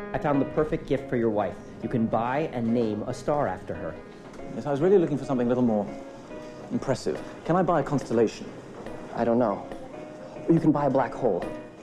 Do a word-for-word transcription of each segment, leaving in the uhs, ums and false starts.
I found the perfect gift for your wife. You can buy and name a star after her. Yes, I was really looking for something a little more impressive. Can I buy a constellation? I don't know. You can buy a black hole.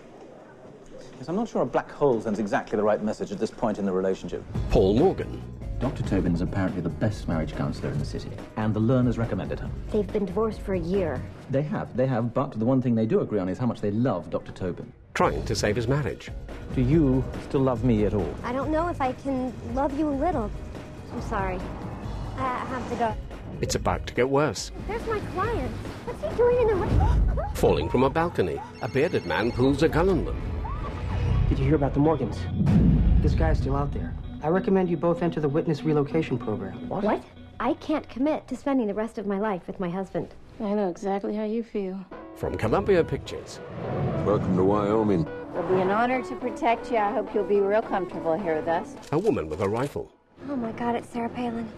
Yes, I'm not sure a black hole sends exactly the right message at this point in the relationship. Paul Morgan. Doctor Tobin is apparently the best marriage counsellor in the city, and the learners recommended her. They've been divorced for a year. They have, they have, but the one thing they do agree on is how much they love Doctor Tobin. Trying to save his marriage. Do you still love me at all? I don't know if I can love you a little. I'm sorry. I have to go. It's about to get worse. There's my client. What's he doing in the... Falling from a balcony, a bearded man pulls a gun on them. Did you hear about the Morgans? This guy's still out there. I recommend you both enter the witness relocation program. What? What? I can't commit to spending the rest of my life with my husband. I know exactly how you feel. From Columbia Pictures. Welcome to Wyoming. It'll be an honor to protect you. I hope you'll be real comfortable here with us. A woman with a rifle. Oh my God, it's Sarah Palin.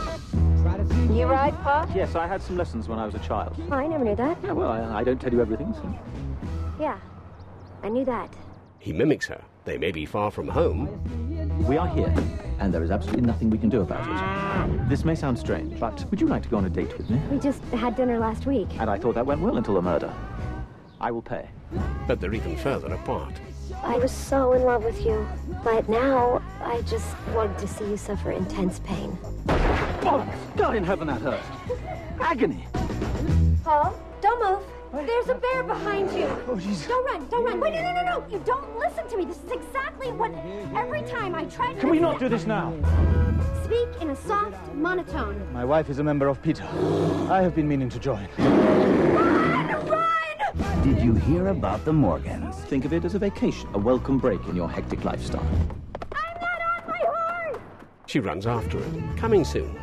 You ride, Pa? Yes, I had some lessons when I was a child. Oh, I never knew that. Yeah, well, I, I don't tell you everything, so... Yeah, I knew that. He mimics her. They may be far from home. We are here, and there is absolutely nothing we can do about it. This may sound strange, but would you like to go on a date with me? We just had dinner last week. And I thought that went well until the murder. I will pay. But they're even further apart. I was so in love with you, but now I just wanted to see you suffer intense pain. Oh, God in heaven, that hurt. Agony. Paul, don't move. There's a bear behind you. Oh, Jesus. Don't run, don't run. Wait, no, no, no, no. You don't listen to me. This is exactly what every time I try to... Can we not do this now? Speak in a soft monotone. My wife is a member of PETA. I have been meaning to join. Run, run! Did you hear about the Morgans? Think of it as a vacation, a welcome break in your hectic lifestyle. I'm not on my horse! She runs after it. Coming soon.